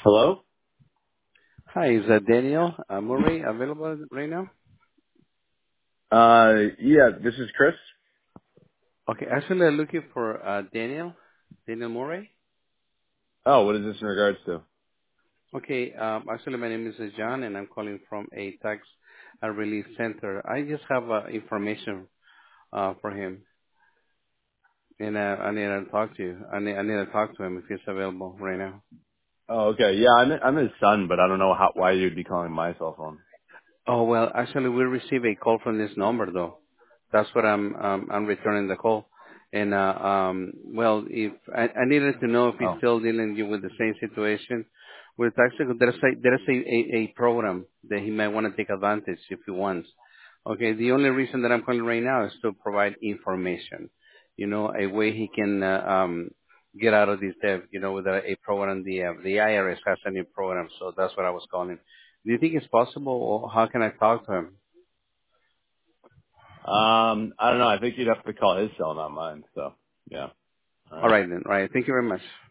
Hello? Hi, is Daniel Murray available right now? Yeah, this is Chris. Okay, actually I'm looking for Daniel Murray. Oh, what is this in regards to? Okay, actually my name is John and I'm calling from a tax relief center. I just have information for him and I need to talk to you. I need to talk to him if he's available right now. Oh, okay. Yeah, I'm his son, but I don't know why you'd be calling my cell phone. Oh, well, actually, we received a call from this number, though. That's what I'm returning the call. And, well, if I needed to know if he's Oh. still dealing with the same situation. With actually, there's a program that he might want to take advantage if he wants. Okay, the only reason that I'm calling right now is to provide information. You know, a way he can get out of this debt. You know, with a program, the IRS has a new program, so that's what I was calling. Do you think it's possible, or how can I talk to him? I don't know. I think you'd have to call his cell, not mine. So, yeah. All All right. right then. All right. Thank you very much.